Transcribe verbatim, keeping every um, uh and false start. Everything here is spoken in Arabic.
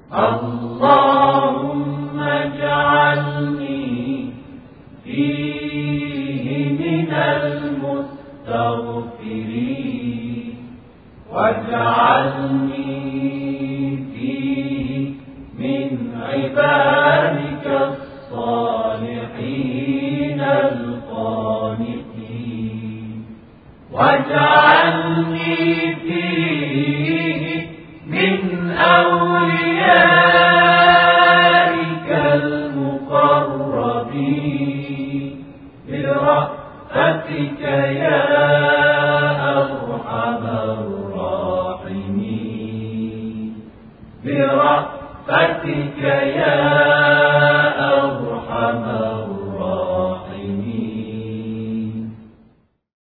اللهم اجعلني فيه من المستغفرين واجعلني فيه من عبادك الصالحين القانتين واجعلني فيه من أوليائك المقربين برحمتك يا أرحم الراحمين برحمتك يا